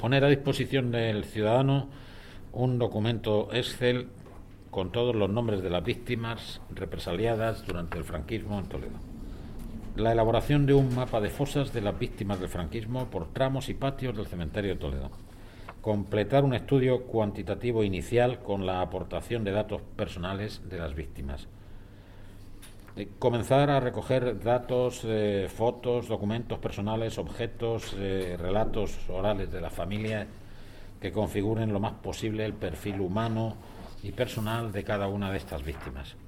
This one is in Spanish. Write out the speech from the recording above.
poner a disposición del ciudadano un documento Excel con todos los nombres de las víctimas represaliadas durante el franquismo en Toledo. La elaboración de un mapa de fosas de las víctimas del franquismo por tramos y patios del cementerio de Toledo. Completar un estudio cuantitativo inicial con la aportación de datos personales de las víctimas. Comenzar a recoger datos, fotos, documentos personales, objetos, relatos orales de la familia que configuren lo más posible el perfil humano y personal de cada una de estas víctimas.